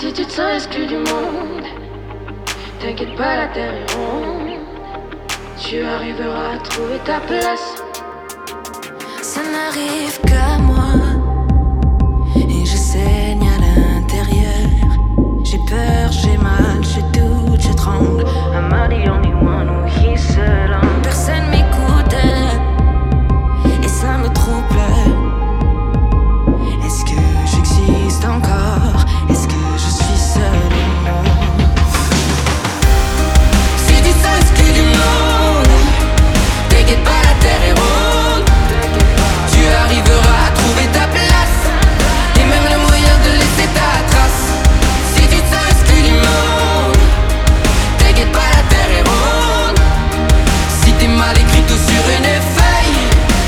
Si tu te sens exclu du monde, t'inquiète pas, la terre est ronde. Tu arriveras à trouver ta place. Ça n'arrive qu'à moi et je saigne à l'intérieur. J'ai peur, j'ai mal, je doute, je tremble. Am I the only one who hears alone? Personne m'écoute et ça me trouble. Est-ce que j'existe encore? Est-ce que je suis seul au monde? Si tu sens exclu du monde, t'inquiète pas, la terre est ronde. Tu arriveras à trouver ta place et même le moyen de laisser ta trace. Si tu te sens exclu du monde, t'inquiète pas, la terre est ronde. Si t'es mal écrit tout sur une feuille,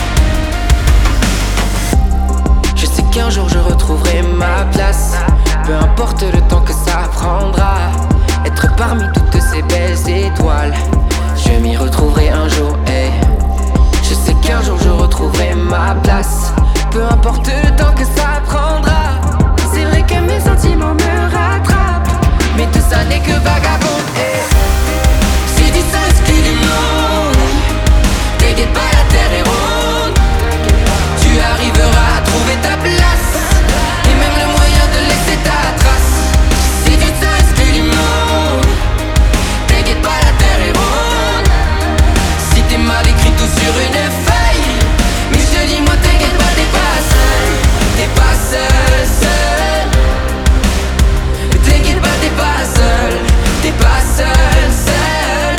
je sais qu'un jour je retrouverai ma place. Peu importe le temps que ça prendra, être parmi toutes ces belles étoiles, je m'y retrouverai un jour, hey. Je sais qu'un jour je retrouverai ma place. Peu importe le temps que ça prendra. C'est vrai que mes sentiments me rattrapent, mais tout ça n'est que vagabond, hey. Si tu sens exclu du monde, t'inquiète pas, la terre est ronde. Tu arriveras à trouver ta place et même le moyen de laisser ta trace. Si tu te sens exclu du monde, t'inquiète pas, la terre est ronde. Si t'es mal écrit tout sur une feuille, mais je te dis moi t'inquiète pas, t'es pas seul. T'es pas seul, seul. T'inquiète pas, t'es pas seul. T'es pas seul, seul.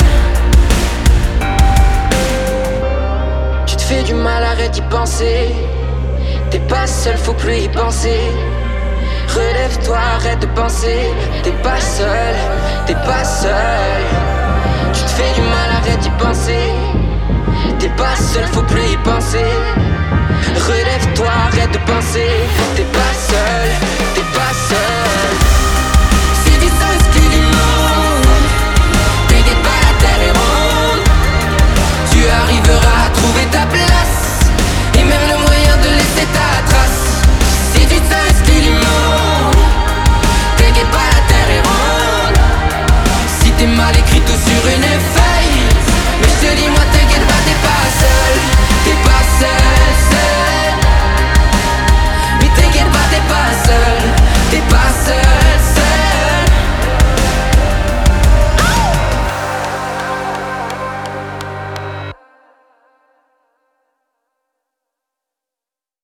Tu te fais du mal, arrête d'y penser. T'es pas seul, faut plus y penser. Relève-toi, arrête de penser. T'es pas seul, t'es pas seul. Tu te fais du mal, arrête d'y penser. T'es pas seul, faut plus y penser. Relève-toi, arrête de penser. T'es pas